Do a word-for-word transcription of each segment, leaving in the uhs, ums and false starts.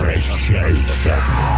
возвращается.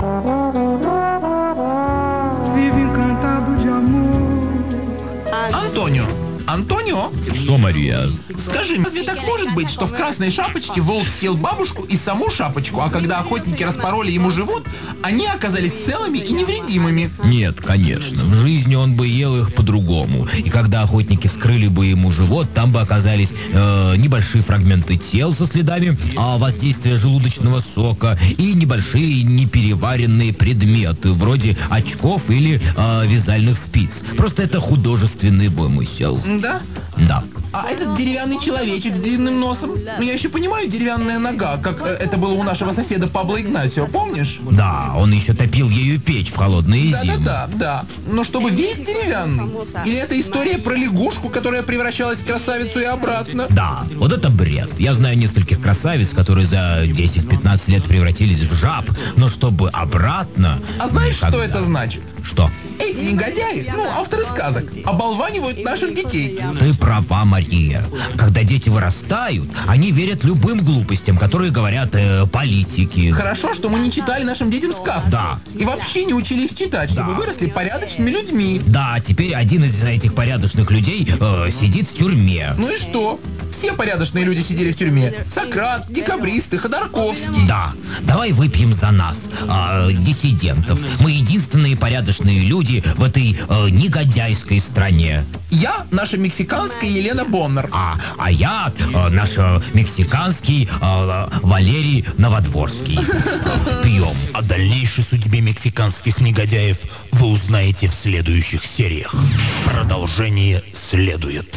Антонио, Антонио, Что, Мария? скажи, разве так может быть, что в красной шапочке волк съел бабушку и саму шапочку, а когда охотники распороли ему живот, они оказались целыми и невредимыми? Нет, конечно. В жизни он бы ел их по-другому. И когда охотники вскрыли бы ему живот, там бы оказались э, небольшие фрагменты тел со следами э, воздействия желудочного сока и небольшие непереваренные предметы, вроде очков или э, вязальных спиц. Просто это художественный вымысел. Да? Да. А этот деревянный человечек с длинным носом? Ну, я еще понимаю, деревянная нога, как э, это было у нашего соседа Пабло Игнасио, помнишь? Да, он еще топил ею печь в холодные зимы. Да-да-да, да. Но чтобы весь деревянный? Или это история про лягушку, которая превращалась в красавицу и обратно? Да, вот это бред. Я знаю нескольких красавиц, которые за десять-пятнадцать лет превратились в жаб, но чтобы обратно... А знаешь, никогда. что это значит? Что? Эти негодяи, ну, авторы сказок, оболванивают наших детей. Ты права, Мария. Когда дети вырастают, они верят любым глупостям, которые говорят э, политики. Хорошо, что мы не читали нашим детям сказки. Да. И вообще не учили их читать, чтобы Да. выросли порядочными людьми. Да, теперь один из этих порядочных людей э, сидит в тюрьме. Ну и что? Все порядочные люди сидели в тюрьме. Сократ, декабристы, Ходорковский. Да, давай выпьем за нас, э, диссидентов. Мы единственные порядочные люди в этой э, негодяйской стране. Я наша мексиканская Елена Боннер. А, а я э, наш э, мексиканский э, Валерий Новодворский. Пьем. О дальнейшей судьбе мексиканских негодяев вы узнаете в следующих сериях. Продолжение следует.